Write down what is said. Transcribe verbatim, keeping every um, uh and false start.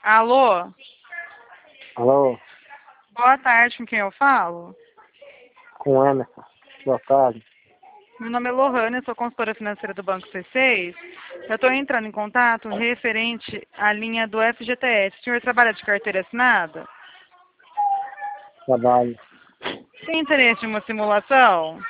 Alô? Alô, Boa tarde, com quem eu falo? com o Emerson. Boa tarde. Meu nome é Lohane, eu sou consultora financeira do Banco C seis. Eu estou entrando em contato referente à linha do F G T S. O senhor trabalha de carteira assinada? Trabalho. Tem interesse em uma simulação?